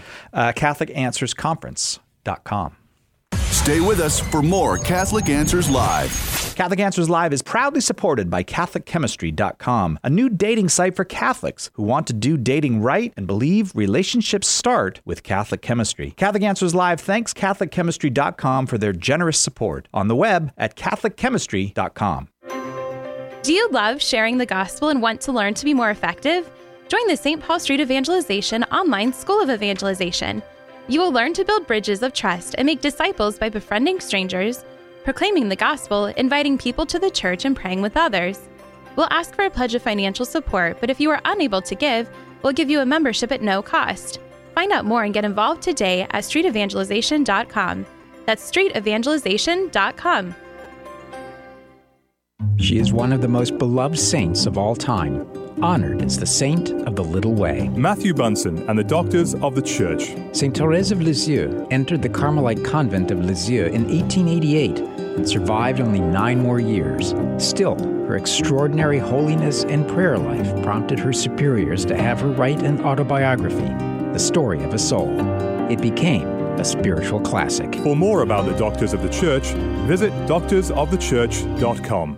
[SPEAKER 2] CatholicAnswersConference.com.
[SPEAKER 14] Stay with us for more Catholic Answers Live.
[SPEAKER 2] Catholic Answers Live is proudly supported by CatholicChemistry.com, a new dating site for Catholics who want to do dating right and believe relationships start with Catholic chemistry. Catholic Answers Live thanks CatholicChemistry.com for their generous support on the web at CatholicChemistry.com.
[SPEAKER 21] Do you love sharing the gospel and want to learn to be more effective? Join the St. Paul Street Evangelization online School of Evangelization. You will learn to build bridges of trust and make disciples by befriending strangers, proclaiming the gospel, inviting people to the church, and praying with others. We'll ask for a pledge of financial support, but if you are unable to give, we'll give you a membership at no cost. Find out more and get involved today at streetevangelization.com. That's streetevangelization.com.
[SPEAKER 22] She is one of the most beloved saints of all time.
[SPEAKER 1] honored as the saint of the little way.
[SPEAKER 22] Matthew Bunson and the Doctors of the Church.
[SPEAKER 1] Saint Thérèse of Lisieux entered the Carmelite convent of Lisieux in 1888 and survived only 9 more years. Still, her extraordinary holiness and prayer life prompted her superiors to have her write an autobiography, The Story of a Soul. It became a spiritual classic.
[SPEAKER 22] For more about the Doctors of the Church, visit doctorsofthechurch.com.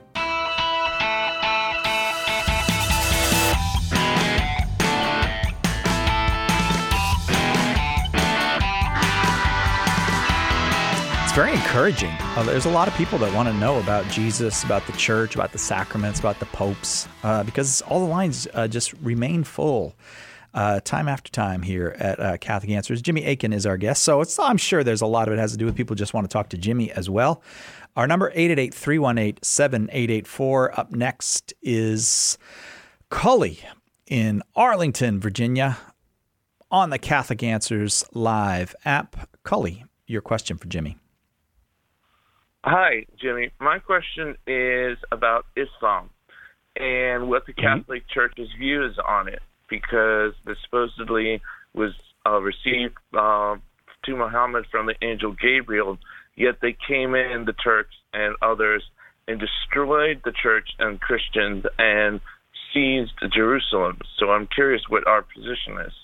[SPEAKER 2] Very encouraging. There's a lot of people that want to know about Jesus, about the church, about the sacraments, about the popes, because all the lines just remain full time after time here at Catholic Answers. Jimmy Akin is our guest, so I'm sure there's a lot of it has to do with people just want to talk to Jimmy as well. Our number, 888-318-7884. Up next is Cully in Arlington, Virginia, on the Catholic Answers Live app. Cully, your question for Jimmy.
[SPEAKER 23] Hi, Jimmy. My question is about Islam and what the Catholic Church's view is on it, because this supposedly was received to Muhammad from the angel Gabriel, yet they came in, the Turks and others, and destroyed the church and Christians and seized Jerusalem. So I'm curious what our position is.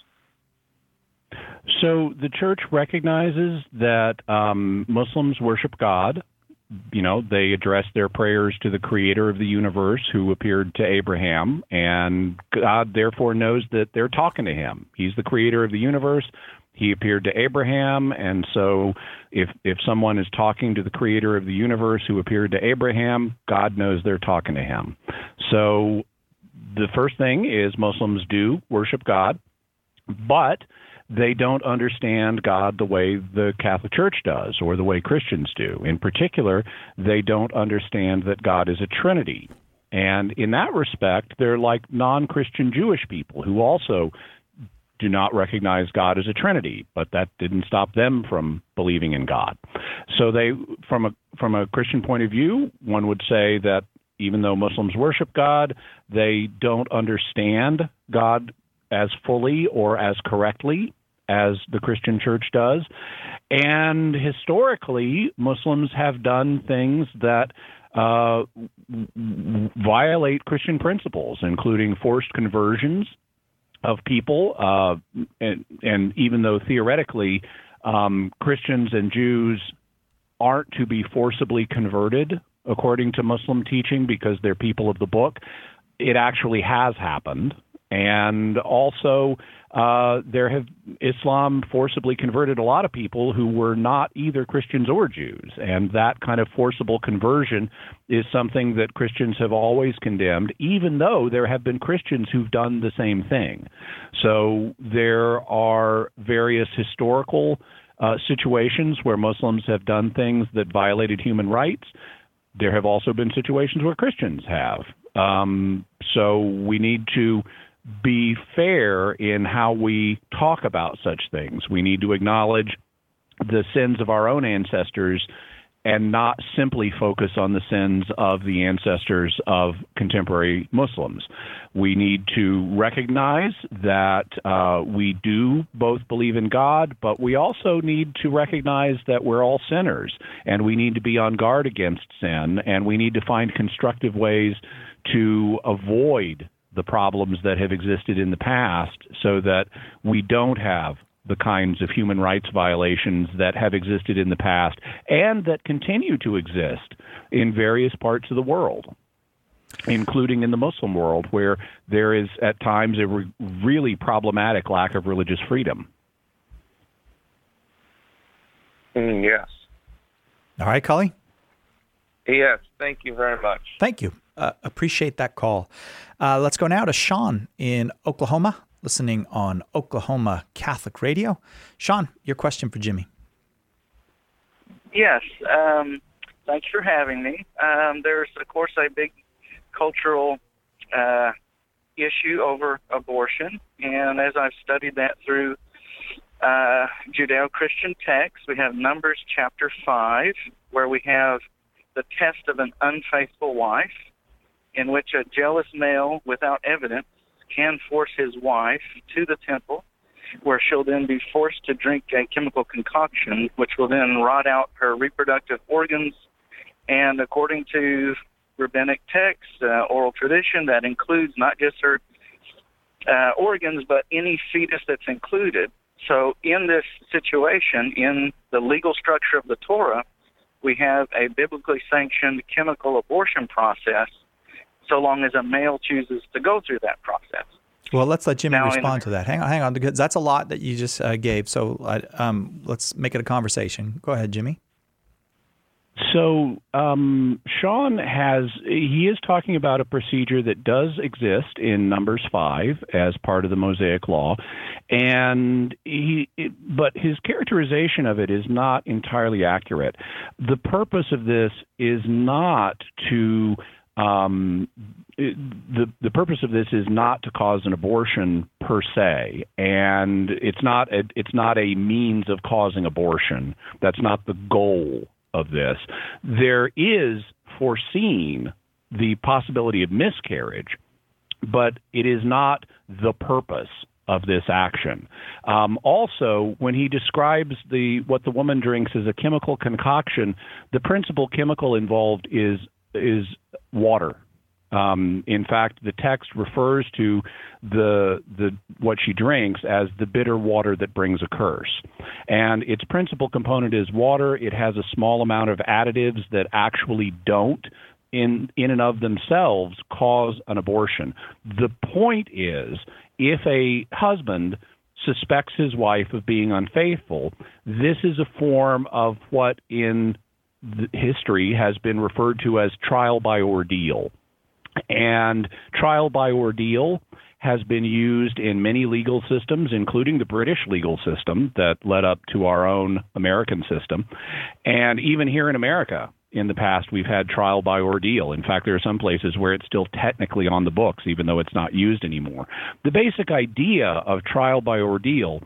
[SPEAKER 17] So the church recognizes that Muslims worship God. You know, they address their prayers to the creator of the universe who appeared to Abraham, and God therefore knows that they're talking to him. He's the creator of the universe. He appeared to Abraham, and so if someone is talking to the creator of the universe who appeared to Abraham, God knows they're talking to him. So the first thing is Muslims do worship God, but they don't understand God the way the Catholic Church does or the way Christians do. In particular, they don't understand that God is a Trinity. And in that respect, they're like non-Christian Jewish people who also do not recognize God as a Trinity, but that didn't stop them from believing in God. So they, from a Christian point of view, one would say that even though Muslims worship God, they don't understand God as fully or as correctly as the Christian Church does. And historically, Muslims have done things that violate Christian principles, including forced conversions of people. And even though theoretically Christians and Jews aren't to be forcibly converted, according to Muslim teaching, because they're people of the book, it actually has happened. And also, Islam forcibly converted a lot of people who were not either Christians or Jews. And that kind of forcible conversion is something that Christians have always condemned, even though there have been Christians who've done the same thing. So there are various historical situations where Muslims have done things that violated human rights. There have also been situations where Christians have. So we need to be fair in how we talk about such things. We need to acknowledge the sins of our own ancestors and not simply focus on the sins of the ancestors of contemporary Muslims. We need to recognize that we do both believe in God, but we also need to recognize that we're all sinners, and we need to be on guard against sin, and we need to find constructive ways to avoid the problems that have existed in the past so that we don't have the kinds of human rights violations that have existed in the past and that continue to exist in various parts of the world, including in the Muslim world, where there is at times a really problematic lack of religious freedom.
[SPEAKER 23] Yes.
[SPEAKER 2] All right, Cully?
[SPEAKER 23] Yes, thank you very much.
[SPEAKER 2] Thank you. Appreciate that call. Let's go now to Sean in Oklahoma, listening on Oklahoma Catholic Radio. Sean, your question for Jimmy.
[SPEAKER 24] Yes. Thanks for having me. There's, of course, a big cultural issue over abortion. And as I've studied that through Judeo-Christian texts, we have Numbers chapter 5, where we have the test of an unfaithful wife, in which a jealous male without evidence can force his wife to the temple, where she'll then be forced to drink a chemical concoction, which will then rot out her reproductive organs. And according to rabbinic texts, oral tradition, that includes not just her organs, but any fetus that's included. So in this situation, in the legal structure of the Torah, we have a biblically sanctioned chemical abortion process, so long as a male chooses to go through that process.
[SPEAKER 2] Well, let's let Jimmy respond to that. Hang on, because that's a lot that you just gave. So let's make it a conversation. Go ahead, Jimmy.
[SPEAKER 17] So Sean is talking about a procedure that does exist in Numbers 5 as part of the Mosaic Law, and but his characterization of it is not entirely accurate. The purpose of this is not to the purpose of this is not to cause an abortion per se, and it's not a means of causing abortion. That's not the goal of this. There is foreseen the possibility of miscarriage, but it is not the purpose of this action. Also, when he describes what the woman drinks as a chemical concoction, the principal chemical involved is water. In fact, the text refers to what she drinks as the bitter water that brings a curse. And its principal component is water. It has a small amount of additives that actually don't, in and of themselves, cause an abortion. The point is, if a husband suspects his wife of being unfaithful, this is a form of what in history has been referred to as trial by ordeal. And trial by ordeal has been used in many legal systems, including the British legal system that led up to our own American system. And even here in America, in the past, we've had trial by ordeal. In fact, there are some places where it's still technically on the books, even though it's not used anymore. The basic idea of trial by ordeal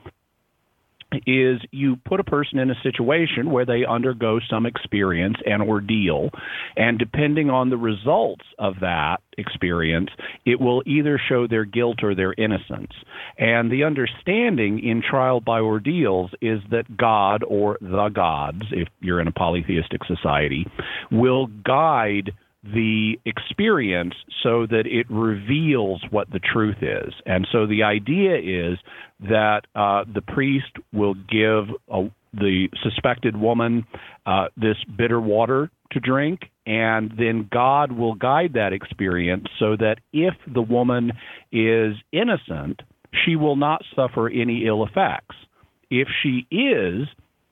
[SPEAKER 17] is you put a person in a situation where they undergo some experience and ordeal, and depending on the results of that experience, it will either show their guilt or their innocence. And the understanding in trial by ordeals is that God, or the gods, if you're in a polytheistic society, will guide the experience so that it reveals what the truth is. And so the idea is that the priest will give the suspected woman this bitter water to drink, and then God will guide that experience so that if the woman is innocent, she will not suffer any ill effects. If she is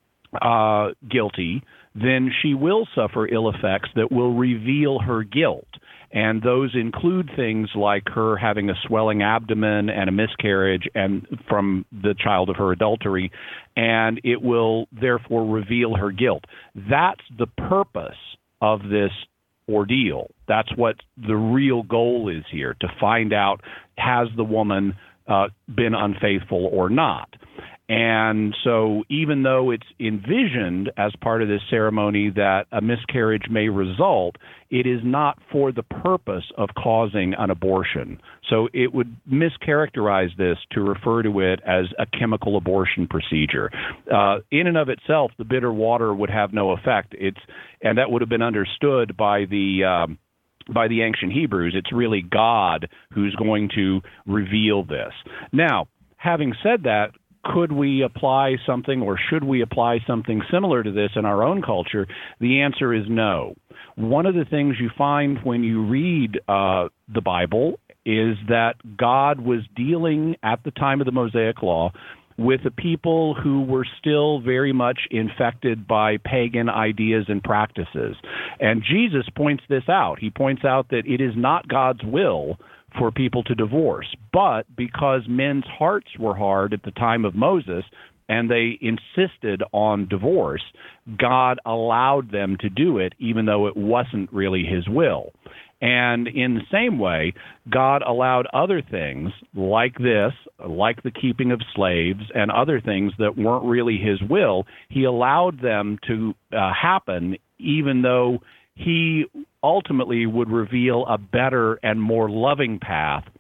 [SPEAKER 17] guilty, then she will suffer ill effects that will reveal her guilt. And those include things like her having a swelling abdomen and a miscarriage and from the child of her adultery, and it will therefore reveal her guilt. That's the purpose of this ordeal. That's what the real goal is here, to find out, has the woman been unfaithful or not? And so even though it's envisioned as part of this ceremony that a miscarriage may result, it is not for the purpose of causing an abortion. So it would mischaracterize this to refer to it as a chemical abortion procedure. In and of itself, the bitter water would have no effect. And that would have been understood by the ancient Hebrews. It's really God who's going to reveal this. Now, having said that, could we apply something, or should we apply something similar to this in our own culture? The answer is no. One of the things you find when you read the Bible is that God was dealing at the time of the Mosaic Law with a people who were still very much infected by pagan ideas and practices. And Jesus points this out. He points out that it is not God's will for people to divorce, but because men's hearts were hard at the time of Moses and they insisted on divorce, God allowed them to do it even though it wasn't really his will. And in the same way, God allowed other things like this, like the keeping of slaves and other things that weren't really his will. He allowed them to happen even though he ultimately would reveal a better and more loving path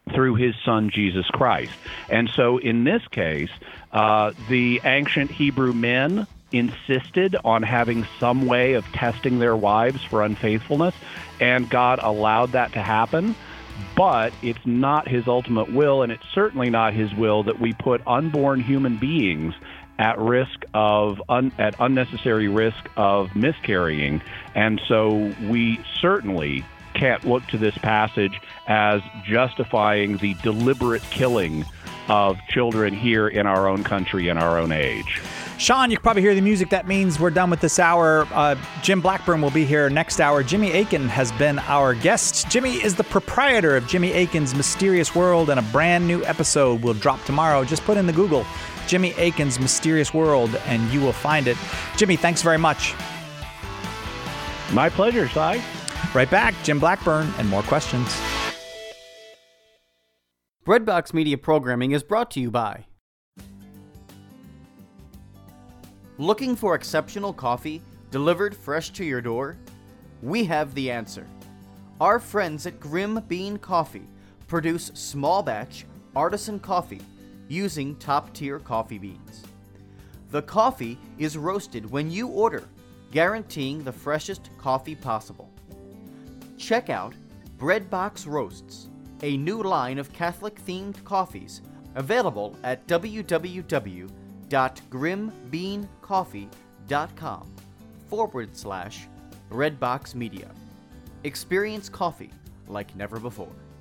[SPEAKER 17] through his son, Jesus Christ. And so in this case, the ancient Hebrew men insisted on having some way of testing their wives for unfaithfulness, and God allowed that to happen. But it's not his ultimate will, and it's certainly not his will that we put unborn human beings at risk of at unnecessary risk of miscarrying. And so we certainly can't look to this passage as justifying the deliberate killing of children here in our own country in our own age.
[SPEAKER 2] Sean, you can probably hear the music. That means we're done with this hour. Jim Blackburn will be here next hour. Jimmy Akin has been our guest. Jimmy is the proprietor of Jimmy Akin's Mysterious World, and a brand new episode will drop tomorrow. Just put in the Google, Jimmy Akin's Mysterious World, and you will find it. Jimmy, thanks very much.
[SPEAKER 17] My pleasure, Si.
[SPEAKER 2] Right back, Jim Blackburn, and more questions.
[SPEAKER 3] Breadbox Media Programming is brought to you by... Looking for exceptional coffee delivered fresh to your door? We have the answer. Our friends at Grim Bean Coffee produce small batch artisan coffee using top-tier coffee beans. The coffee is roasted when you order, guaranteeing the freshest coffee possible. Check out Breadbox Roasts, a new line of Catholic-themed coffees available at www.grimbeancoffee.com/Breadbox Media. Experience coffee like never before.